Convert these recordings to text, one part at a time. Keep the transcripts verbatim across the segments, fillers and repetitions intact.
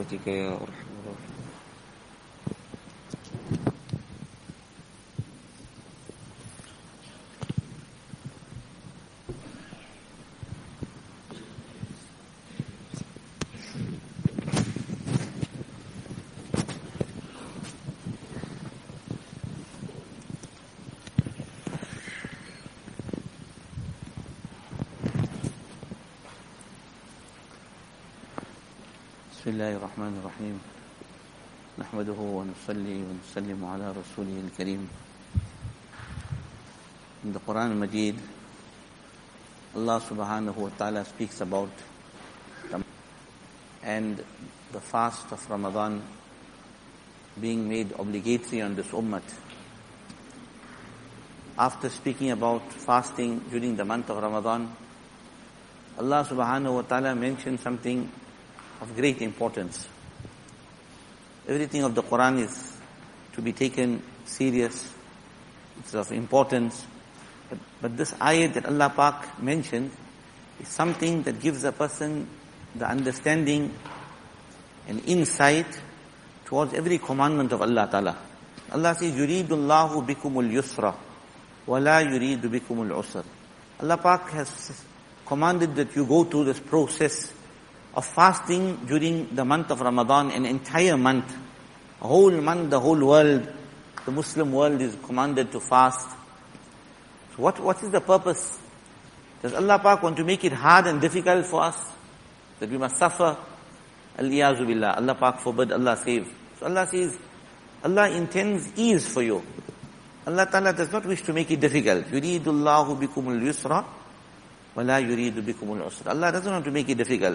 برحمتك يا أرحم الراحمين. بسم الله الرحمن الرحيم. نحمده ونصلي ونسلم على رسوله الكريم. In the Quran Majid, Allah subhanahu wa ta'ala speaks about the and the fast of Ramadan being made obligatory on this ummah. After speaking about fasting during the month of Ramadan, Allah subhanahu wa ta'ala mentioned something of great importance. Everything of the Quran is to be taken serious. It's of importance. But, but this ayat that Allah Pak mentioned is something that gives a person the understanding and insight towards every commandment of Allah Ta'ala. Allah says, يُرِيدُ اللَّهُ بِكُمُ الْيُسْرَ وَلَا يُرِيدُ بِكُمُ الْعُسْرَ. Allah Pak has commanded that you go through this process of fasting during the month of Ramadan, an entire month. A whole month, the whole world, the Muslim world is commanded to fast. So what, what is the purpose? Does Allah Pak want to make it hard and difficult for us? That we must suffer? Al-Iyazu Billah. Allah Pak forbid, Allah save. So Allah says, Allah intends ease for you. Allah Ta'ala does not wish to make it difficult. يُرِيدُ اللَّهُ بِكُمُ الْيُسْرَ وَلَا يُرِيدُ بِكُمُ الْعُسْرَ. Allah doesn't want to make it difficult.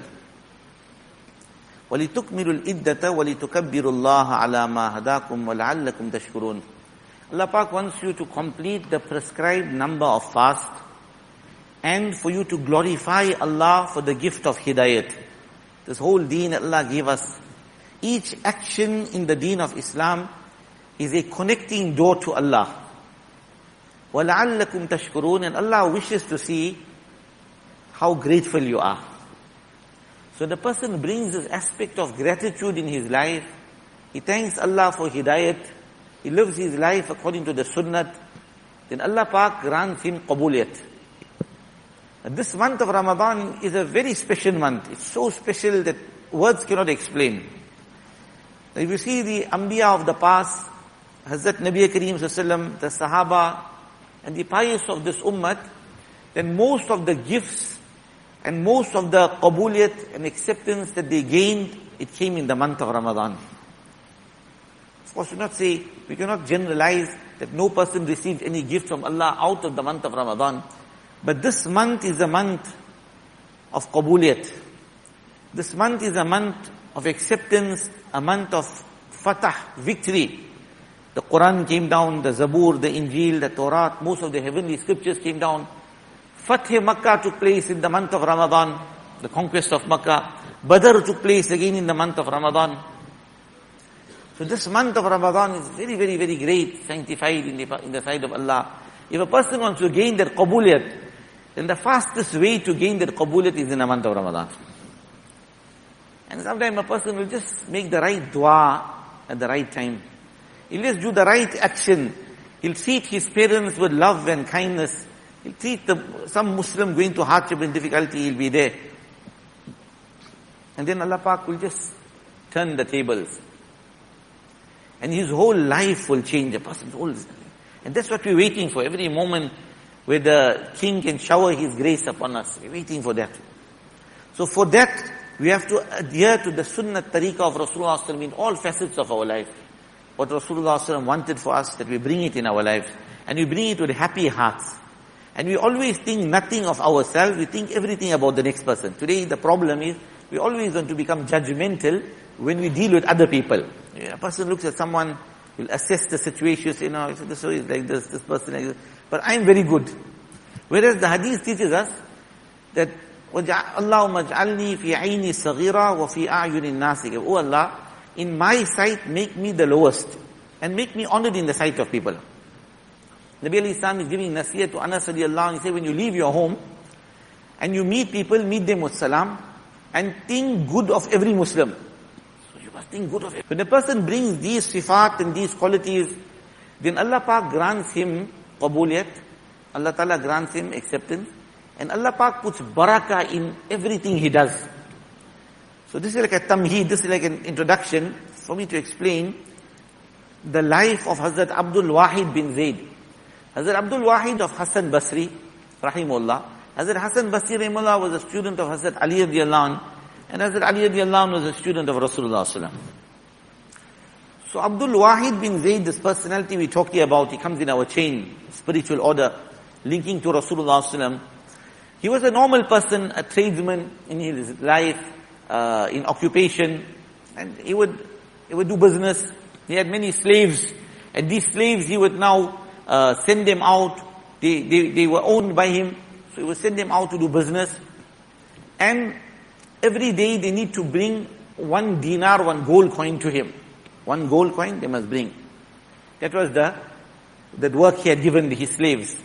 وَلِتُكْمِلُوا الْإِدَّةَ وَلِتُكَبِّرُوا اللَّهَ عَلَى مَا هَدَاكُمْ وَلَعَلَّكُمْ تَشْكُرُونَ. Allah Pak wants you to complete the prescribed number of fast and for you to glorify Allah for the gift of hidayat. This whole deen Allah gave us. Each action in the deen of Islam is a connecting door to Allah. وَلَعَلَّكُمْ تَشْكُرُونَ. And Allah wishes to see how grateful you are. So the person brings this aspect of gratitude in his life. He thanks Allah for hidayat. He lives his life according to the sunnah. Then Allah Pak grants him qabuliyat. And this month of Ramadan is a very special month. It's so special that words cannot explain. If you see the Anbiya of the past, Hazrat Nabi Kareem Sallallahu Alaihi Wasallam, the Sahaba, and the pious of this ummah, then most of the gifts and most of the qabuliyat and acceptance that they gained, it came in the month of Ramadan. Of course, we cannot say, we cannot generalize that no person received any gift from Allah out of the month of Ramadan. But this month is a month of qabuliyat. This month is a month of acceptance, a month of fatah, victory. The Quran came down, the Zabur, the Injil, the Torah, most of the heavenly scriptures came down. Fath Makkah took place in the month of Ramadan, the conquest of Makkah. Badr took place again in the month of Ramadan. So this month of Ramadan is very, very, very great, sanctified in the, in the sight of Allah. If a person wants to gain that qabuliyat, then the fastest way to gain that qabuliyat is in the month of Ramadan. And sometimes a person will just make the right dua at the right time. He'll just do the right action. He'll treat his parents with love and kindness. He'll treat the, some Muslim going to hardship and difficulty, he'll be there. And then Allah Pak will just turn the tables. And his whole life will change, a person's whole life. And that's what we're waiting for, every moment where the King can shower His grace upon us. We're waiting for that. So for that, we have to adhere to the sunnah tariqah of Rasulullah in all facets of our life. What Rasulullah wanted for us, that we bring it in our lives. And we bring it with happy hearts. And we always think nothing of ourselves, we think everything about the next person. Today the problem is, we always want to become judgmental when we deal with other people. A person looks at someone, will assess the situation, say, no, this is like this, this person like this. But I'm very good. Whereas the hadith teaches us that, Allahumma ja'alni fi ayni saghira wa fi a'yunin nasi. Oh Allah, in my sight, make me the lowest. And make me honored in the sight of people. Nabi alayhi salam is giving nasiyah to Anas radiallahu anhu. He said, when you leave your home and you meet people, meet them with salam and think good of every Muslim. So must think good of it. When a person brings these sifat and these qualities, then Allah Pak grants him qabuliyat, Allah Ta'ala grants him acceptance, and Allah Pak puts barakah in everything he does. So this is like a tamheed, this is like an introduction for me to explain the life of Hazrat Abdul Wahid bin Zayd. Hazrat Abdul Wahid of Hassan Basri, rahimahullah. Hazrat Hassan Basri, rahimahullah, was a student of Hazrat Ali radiallahu anh, and Hazrat Ali radiallahu anh was a student of Rasulullah sallam. So Abdul Wahid bin Zayd, this personality we talked here about, he comes in our chain, spiritual order, linking to Rasulullah sallam. He was a normal person, a tradesman in his life, uh, in occupation, and he would, he would do business. He had many slaves, and these slaves he would now uh, send them out. They, they, they were owned by him, so he would send them out to do business. And every day they need to bring one dinar, one gold coin to him. One gold coin they must bring. That was the that work he had given his slaves.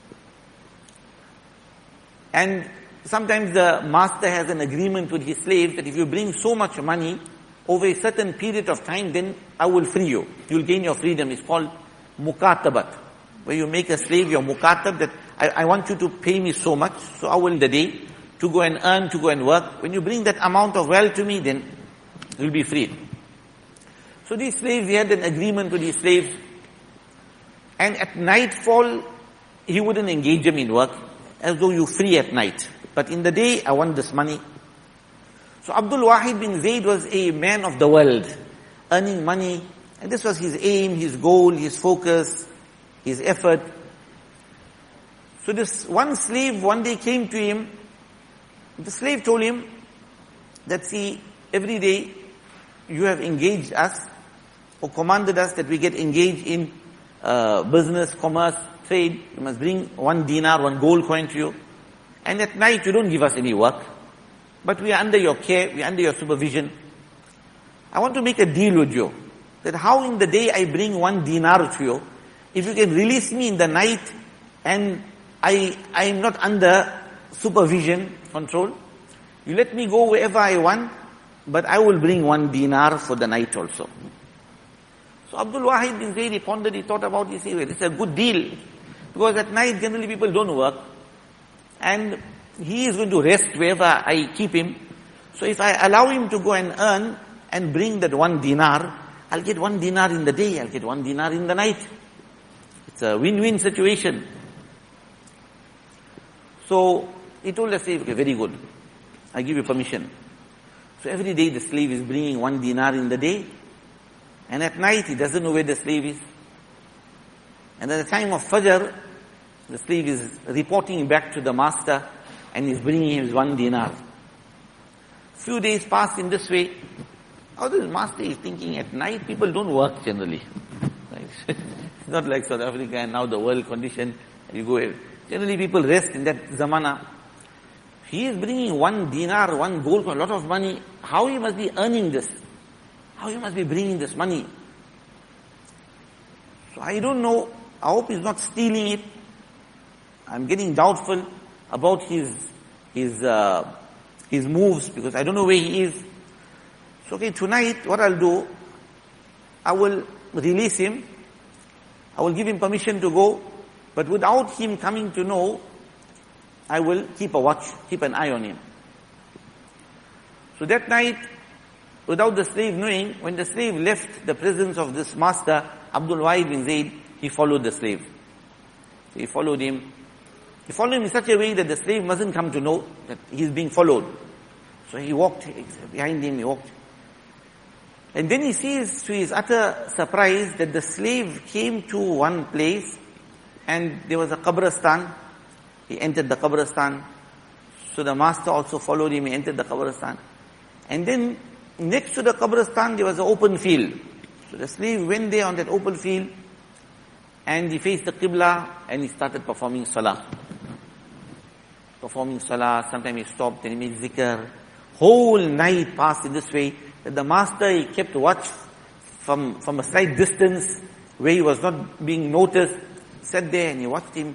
And sometimes the master has an agreement with his slaves that if you bring so much money over a certain period of time, then I will free you. You'll gain your freedom. It's called mukatabat. Where you make a slave your mukatab, that I, I want you to pay me so much, so I will the day to go and earn, to go and work. When you bring that amount of wealth to me, then you'll be freed. So these slaves, he had an agreement with these slaves. And at nightfall, he wouldn't engage them in work, as though you free at night. But in the day, I want this money. So Abdul Wahid bin Zayd was a man of the world, earning money. And this was his aim, his goal, his focus, his effort. So this one slave one day came to him. The slave told him that, see, every day you have engaged us or commanded us that we get engaged in uh, business, commerce, trade. You must bring one dinar, one gold coin to you. And at night you don't give us any work. But we are under your care, we are under your supervision. I want to make a deal with you, that how in the day I bring one dinar to you, if you can release me in the night and I, I am not under supervision, control, you let me go wherever I want, but I will bring one dinar for the night also. So Abdul Wahid bin Zayd, he pondered, he thought about it, he said, well, it's a good deal. Because at night generally people don't work. And he is going to rest wherever I keep him. So if I allow him to go and earn and bring that one dinar, I'll get one dinar in the day, I'll get one dinar in the night. It's a win-win situation. So he told the slave, okay, very good, I give you permission. So every day the slave is bringing one dinar in the day, and at night he doesn't know where the slave is. And at the time of Fajr, the slave is reporting back to the master, and he's bringing him his one dinar. Few days passed in this way. How the master is thinking, at night people don't work generally. Right? It's not like South Africa and now the world condition, you go, generally people rest in that zamana. He is bringing one dinar, one gold, a lot of money. How he must be earning this? How he must be bringing this money? So I don't know. I hope he's not stealing it. I'm getting doubtful about his his uh, his moves, because I don't know where he is. So okay, tonight what I'll do, I will release him. I will give him permission to go, but without him coming to know, I will keep a watch, keep an eye on him. So that night, without the slave knowing, when the slave left the presence of this master, Abdul Wahid bin Zayd, he followed the slave. So he followed him. He followed him in such a way that the slave mustn't come to know that he's being followed. So he walked behind him, he walked. And then he sees, to his utter surprise, that the slave came to one place and there was a qabristan. He entered the qabristan. So the master also followed him, he entered the qabristan. And then next to the qabristan there was an open field. So the slave went there on that open field and he faced the qibla and he started performing salah. Performing salah, sometimes he stopped and he made zikr. Whole night passed in this way, that the master, he kept watch from, from a slight distance where he was not being noticed, sat there and he watched him.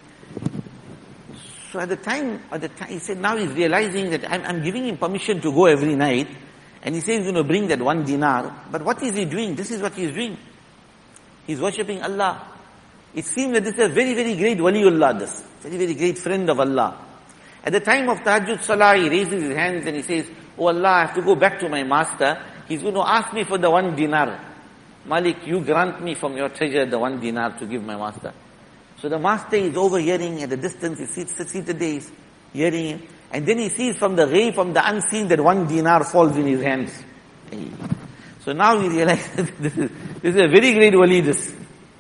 So at the time, at the time, he said now he's realizing that I'm, I'm giving him permission to go every night, And he says he's going to bring that one dinar. But what is he doing? This is what he's doing. He's worshipping Allah. It seems that this is a very, very great waliullah, this. Very, very great friend of Allah. At the time of Tahajjud Salah, he raises his hands and he says, "Oh Allah, I have to go back to my master. He's going to ask me for the one dinar. Malik, you grant me from your treasure the one dinar to give my master." So the master is overhearing at a distance. He sits, seated there, he's hearing him. And then he sees from the ghaib, from the unseen, that one dinar falls in his hands. So now he realizes this is, this is a very great wali, this.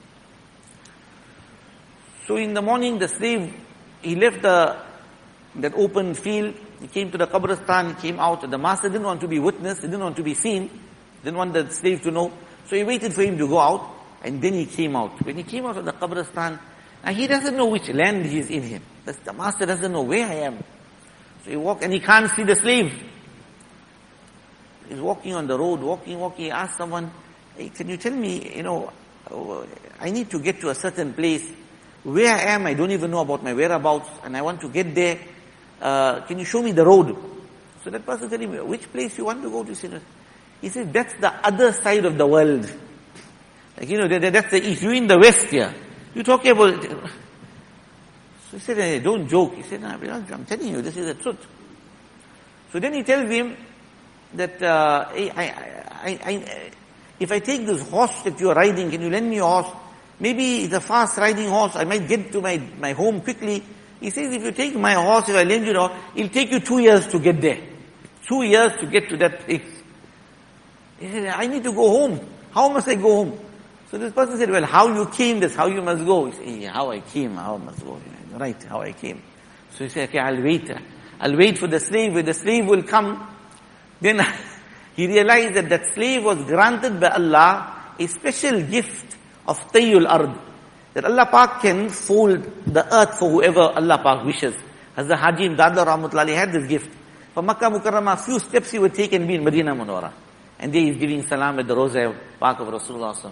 So in the morning, the slave, he left the, that open field. He came to the Qabristan, he came out. The master didn't want to be witnessed, he didn't want to be seen, didn't want the slave to know. So he waited for him to go out, and then he came out. When he came out of the Qabristan, now he doesn't know which land he is in him. The master doesn't know where I am. So he walked, and he can't see the slave. He's walking on the road, walking, walking. He asked someone, "Hey, can you tell me, you know, I need to get to a certain place. Where I am, I don't even know about my whereabouts, and I want to get there. Uh, can you show me the road?" So that person said him, "Which place you want to go to?" He said, "That's the other side of the world. Like, you know, that's the east. You're in the west here. You're talking about..." So he said, "Hey, don't joke." He said, "No, I'm telling you, this is the truth." So then he tells him that, uh, hey, I, I, I, if I take this horse that you're riding, can you lend me a horse? Maybe it's a fast riding horse. I might get to my, my home quickly. He says, "If you take my horse, if I lend you a horse, it'll take you two years to get there. Two years to get to that place." He said, "I need to go home. How must I go home?" So this person said, "Well, how you came, that's how you must go." He said, "Yeah, how I came, how I must go." Right, how I came. So he said, "Okay, I'll wait. I'll wait for the slave. When the slave will come," then he realized that that slave was granted by Allah a special gift of Tayyul Ard. That Allah Pak can fold the earth for whoever Allah Pak wishes. Hazrat Haji Imdad Rahmatullahi had this gift. From Makkah Mukarramah, a few steps he would take and be in Medina Munawwara. And there he is giving salam at the Roza Pak of Rasulullah.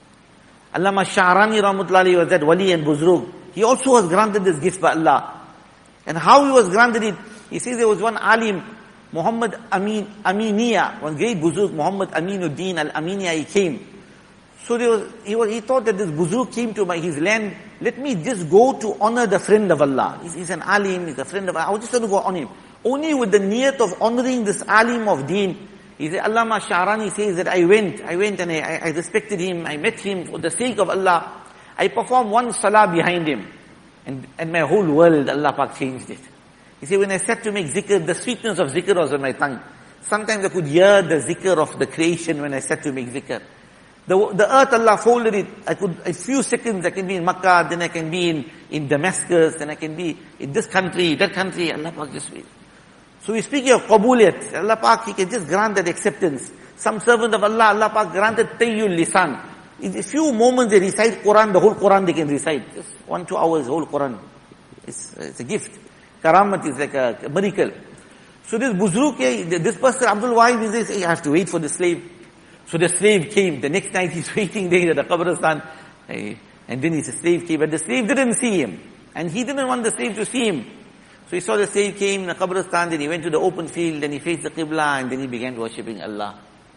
Allama Sha'rani Rahmatullahi was that wali and buzrug. He also was granted this gift by Allah. And how he was granted it, he says there was one alim, Muhammad Amin, Aminiya, one great buzrug, Muhammad Aminuddin al-Aminiya, he came. So there was, he was, he thought that this buzrug came to my, his land, let me just go to honor the friend of Allah. He's, he's an alim, he's a friend of Allah, I was just going to go on him. Only with the niyat of honoring this alim of deen. He said, Allama Sha'rani says that I went, I went and I, I respected him, I met him for the sake of Allah. I performed one salah behind him. And, and my whole world, Allah Pak changed it. He said, when I sat to make zikr, the sweetness of zikr was on my tongue. Sometimes I could hear the zikr of the creation when I sat to make zikr. The, the earth, Allah folded it. I could, a few seconds I can be in Makkah, then I can be in, in Damascus, then I can be in this country, that country. Allah Pak just wait. So we're speaking of qabuliyat. Allah Pak, He can just grant that acceptance. Some servant of Allah, Allah Pak granted tayyul lisan. In a few moments they recite Quran, the whole Quran they can recite. Just one, two hours, whole Quran. It's, it's a gift. Karamat is like a, a miracle. So this buzruk, this person, Abdul Wahid, he says, hey, I have to wait for the slave. So the slave came. The next night he's waiting there at the Qabristan. And then his slave came. But the slave didn't see him. And he didn't want the slave to see him. So he saw the slave came in the Qabristan, then he went to the open field, then he faced the Qibla, and then he began worshipping Allah.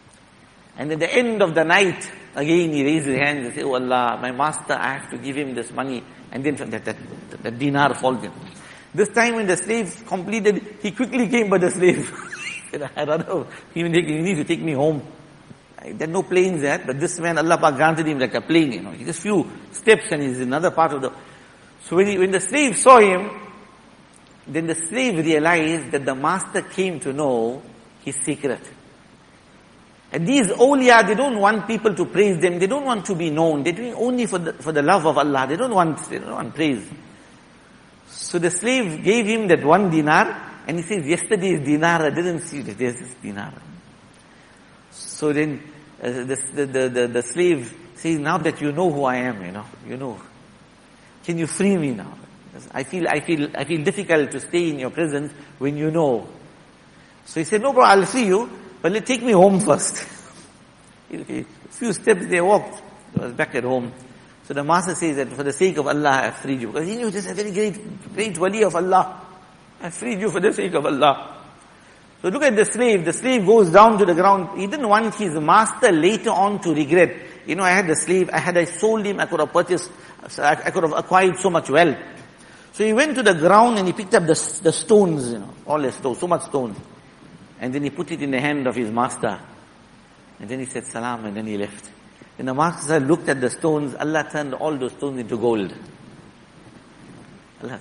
And at the end of the night, again he raised his hands and said, "Oh Allah, my master, I have to give him this money." And then that, that, that dinar falls in. This time when the slave completed, he quickly came by the slave. He said, "I don't know, you need to take me home." There are no planes there, but this man, Allah Pak granted him like a plane, you know. He just few steps and he's in another part of the... So when, he, when the slave saw him, then the slave realized that the master came to know his secret. And these awliya, they don't want people to praise them. They don't want to be known. They're doing only for the, for the love of Allah. They don't want, they don't want praise. So the slave gave him that one dinar, and he says, "Yesterday's dinar, I didn't see that there's this dinar." So then uh, the, the, the, the, the slave says, "Now that you know who I am, you know, you know, can you free me now? I feel, I feel, I feel difficult to stay in your presence when you know." So he said, "No problem, I'll free you, but let take me home first." A few steps they walked, he was back at home. So the master says that for the sake of Allah, I have freed you. Because he knew this is a very great, great wali of Allah. I freed you for the sake of Allah. So look at the slave. The slave goes down to the ground. He didn't want his master later on to regret. You know, I had the slave, I had I sold him, I could have purchased, I could have acquired so much wealth. So he went to the ground and he picked up the, the stones, you know, all the stones, so much stones. And then he put it in the hand of his master. And then he said salam and then he left. When the master looked at the stones, Allah turned all those stones into gold. Allah.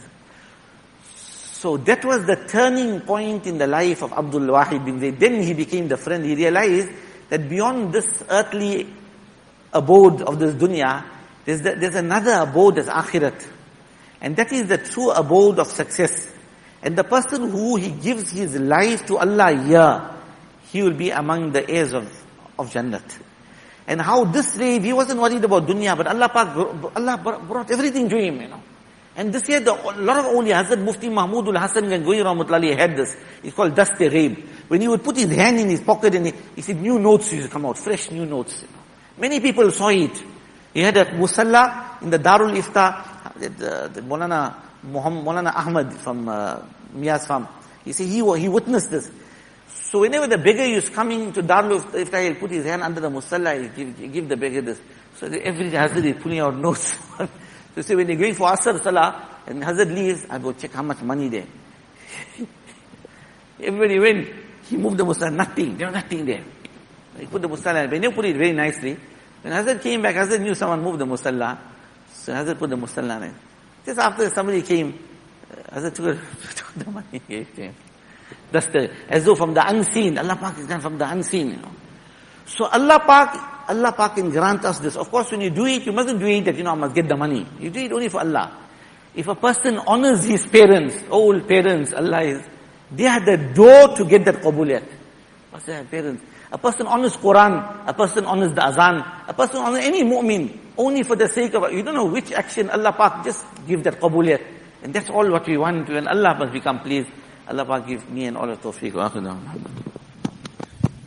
So that was the turning point in the life of Abdul Wahid bin Zayd. Then he became the friend. He realized that beyond this earthly abode of this dunya, there's, the, there's another abode as akhirat. And that is the true abode of success. And the person who he gives his life to Allah here, he will be among the heirs of, of Jannat. And how this slave, he wasn't worried about dunya, but Allah Pak, Allah brought everything to him, you know. And this year, the, a lot of awliya, Hazrat Mufti Mahmudul Hasan Gangohi Rahmatullahi had this. It's called Dast-e-Ghaib. When he would put his hand in his pocket and he, he said, new notes used to come out, fresh new notes. You know. Many people saw it. He had a musalla in the Darul Ifta, the, the, the Maulana, Muhammad, Maulana Ahmad from uh, Mia's farm. He said he, he witnessed this. So whenever the beggar is coming to Darul Ifta, he'll put his hand under the musalla, he'll give, give the beggar this. So every Hazrat is pulling out notes. So say when they're going for Asr Salah, and Hazrat leaves, I go check how much money there. Everybody went, he moved the musalla, nothing, there was nothing there. He put the musalla, but he never put it very nicely. When Hazrat came back, Hazrat knew someone moved the musalla. So Hazrat put the musalla there. Just after somebody came, Hazrat took, took the money, gave to him. That's the, as though from the unseen, Allah Pak is done from the unseen, you know. So Allah Pak, Allah Pak can grant us this. Of course, when you do it, you mustn't do it that, you know, I must get the money. You do it only for Allah. If a person honors his parents, old parents, Allah is, they are the door to get that qabuliyat. What's their parents? A person honors Quran, a person honors the azan, a person honors any mu'min, only for the sake of, you don't know which action, Allah Pak just give that qabuliyat. And that's all what we want, and Allah must become pleased. Allah Pak give me and all the tawfiq.